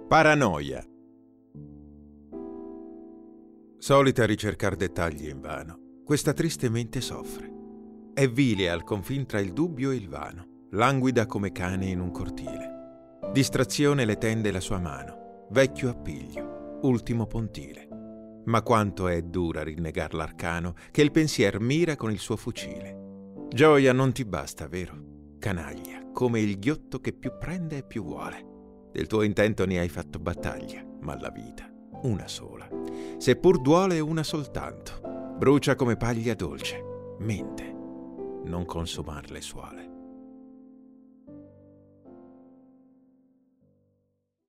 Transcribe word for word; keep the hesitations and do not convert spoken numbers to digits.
Paranoia. Solita ricercar dettagli invano, questa triste mente soffre. È vile al confin tra il dubbio e il vano, languida come cane in un cortile. Distrazione le tende la sua mano, vecchio appiglio, ultimo pontile. Ma quanto è dura rinnegar l'arcano che il pensier mira con il suo fucile. Gioia non ti basta, vero? Canaglia, come il ghiotto che più prende e più vuole. Del tuo intento ne hai fatto battaglia, ma la vita, una sola. Seppur duole una soltanto, brucia come paglia dolce, mente, non consumarle suole.